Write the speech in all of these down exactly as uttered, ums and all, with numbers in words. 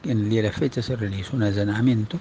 en el día de la fecha se realizó un allanamiento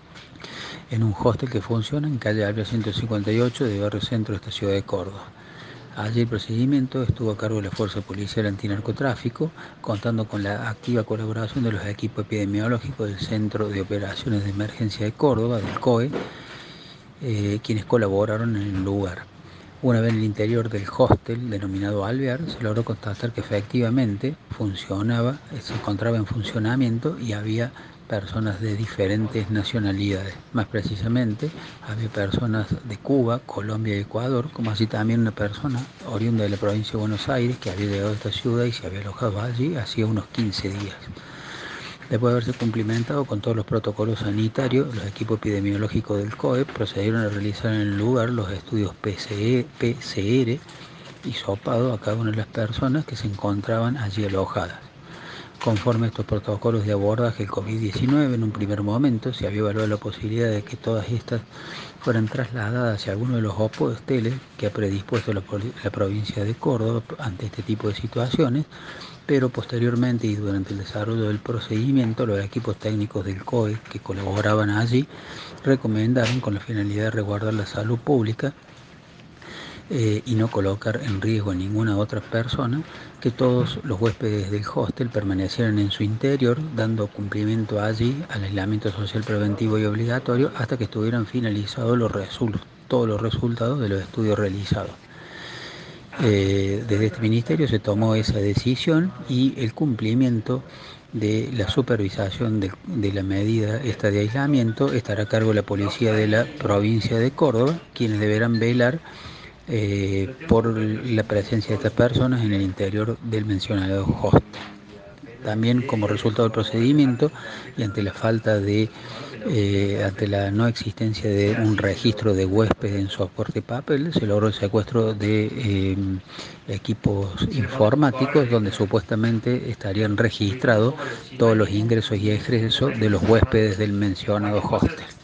en un hostel que funciona en calle Alvear ciento cincuenta y ocho de Barrio Centro de esta ciudad de Córdoba. Allí el procedimiento estuvo a cargo de la Fuerza Policial Antinarcotráfico, contando con la activa colaboración de los equipos epidemiológicos del Centro de Operaciones de Emergencia de Córdoba, del C O E, eh, quienes colaboraron en el lugar. Una vez en el interior del hostel denominado Alvear, se logró constatar que efectivamente funcionaba, se encontraba en funcionamiento y había personas de diferentes nacionalidades. Más precisamente, había personas de Cuba, Colombia y Ecuador, como así también una persona oriunda de la provincia de Buenos Aires que había llegado a esta ciudad y se había alojado allí hacía unos quince días. Después de haberse cumplimentado con todos los protocolos sanitarios, los equipos epidemiológicos del C O E procedieron a realizar en el lugar los estudios P C R y hisopado a cada una de las personas que se encontraban allí alojadas. Conforme a estos protocolos de abordaje del COVID diecinueve, en un primer momento se había evaluado la posibilidad de que todas estas fueran trasladadas hacia alguno de los hoteles que ha predispuesto la, la provincia de Córdoba ante este tipo de situaciones, pero posteriormente y durante el desarrollo del procedimiento, los equipos técnicos del C O E que colaboraban allí recomendaron, con la finalidad de resguardar la salud pública eh, y no colocar en riesgo a ninguna otra persona, que todos los huéspedes del hostel permanecieran en su interior, dando cumplimiento allí al aislamiento social preventivo y obligatorio hasta que estuvieran finalizados los todos los resultados de los estudios realizados. Eh, desde este ministerio se tomó esa decisión y el cumplimiento de la supervisación de, de la medida esta de aislamiento estará a cargo de la policía de la provincia de Córdoba, quienes deberán velar eh, por la presencia de estas personas en el interior del mencionado hostel. También, como resultado del procedimiento y ante la falta de, eh, ante la no existencia de un registro de huéspedes en soporte papel, se logró el secuestro de eh, equipos informáticos donde supuestamente estarían registrados todos los ingresos y egresos de los huéspedes del mencionado hostel.